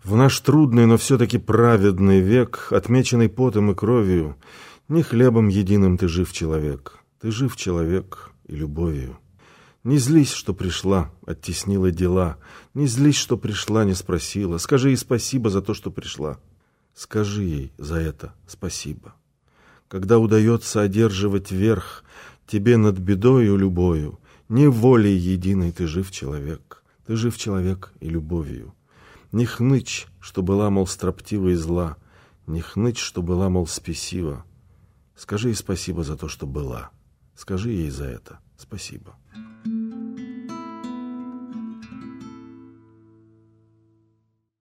В наш трудный, но все-таки праведный век, отмеченный потом и кровью, не хлебом единым ты жив, человек. Ты жив, человек, и любовью. Не злись, что пришла, оттеснила дела. Не злись, что пришла, не спросила. Скажи ей спасибо за то, что пришла. Скажи ей за это спасибо. Когда удается одерживать верх тебе над бедою любою, не волей единой ты жив, человек. Ты жив, человек, и любовью. Не хнычь, что была, мол, строптива и зла. Не хнычь, что была, мол, спесива. Скажи ей спасибо за то, что была. Скажи ей за это спасибо.